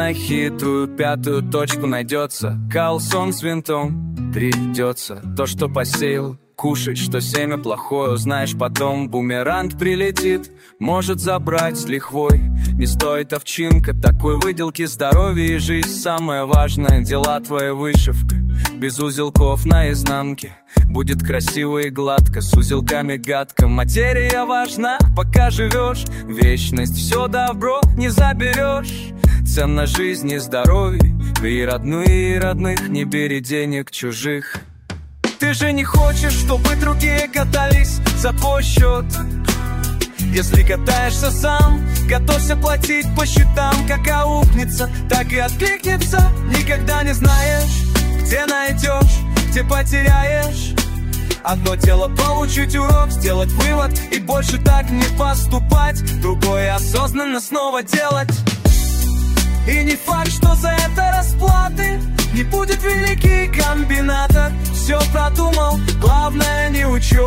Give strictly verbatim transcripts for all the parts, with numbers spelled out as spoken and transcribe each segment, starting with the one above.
на хитрую пятую точку найдется. Калсон с винтом придется. То, что посеял, кушать, что семя плохое, узнаешь потом. Бумеранг прилетит, может забрать с лихвой. Не стоит овчинка такой выделки. Здоровье и жизнь самое важное. Дела твоя вышивка, без узелков наизнанке. Будет красиво и гладко, с узелками гадко. Материя важна, пока живешь. Вечность все добро не заберешь. Ценна жизнь и здоровье. И родные, и родных, не бери денег чужих. Ты же не хочешь, чтобы другие катались за твой счет. Если катаешься сам, готовься платить по счетам. Как аукнется, так и откликнется. Никогда не знаешь, где найдешь, где потеряешь. Одно дело получить урок, сделать вывод и больше так не поступать. Другое осознанно снова делать. И не факт, что за это расплаты не будет великий комбинатор. Все продумал, главное не учет.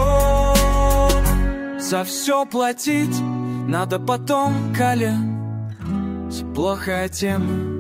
За все платить надо потом, Коля. Плохая тема.